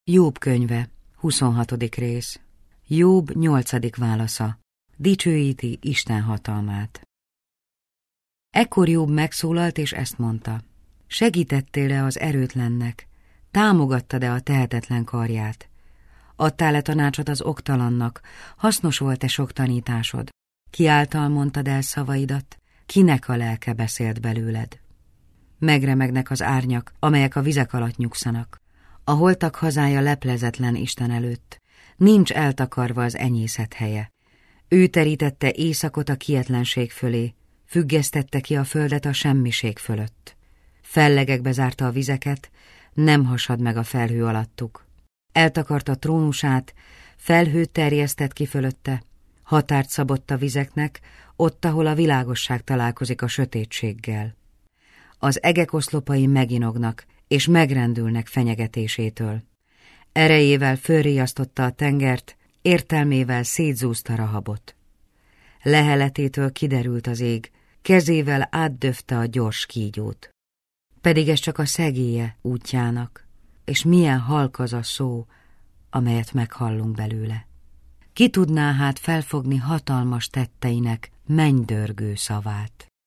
Jób könyve, 26. rész. Jób 8. válasza. Dicsőíti Isten hatalmát. Ekkor Jób megszólalt, és ezt mondta. Segítettél-e az erőtlennek? Támogattad-e a tehetetlen karját? Adtál-e tanácsot az oktalannak? Hasznos volt-e sok tanításod? Ki által mondtad el szavaidat? Kinek a lelke beszélt belőled? Megremegnek az árnyak, amelyek a vizek alatt nyugszanak. A holtak hazája leplezetlen Isten előtt. Nincs eltakarva az enyészet helye. Ő terítette éjszakot a kietlenség fölé, függesztette ki a földet a semmiség fölött. Fellegekbe zárta a vizeket, nem hasad meg a felhő alattuk. Eltakarta trónusát, felhőt terjesztett ki fölötte, határt szabott a vizeknek, ott, ahol a világosság találkozik a sötétséggel. Az egek oszlopai meginognak, és megrendülnek fenyegetésétől. Erejével fölriasztotta a tengert, értelmével szétzúzta Rahabot. Leheletétől kiderült az ég, kezével átdöfte a gyors kígyót. Pedig ez csak a szegélye útjának, és milyen halk az a szó, amelyet meghallunk belőle. Ki tudná hát felfogni hatalmas tetteinek mennydörgő szavát?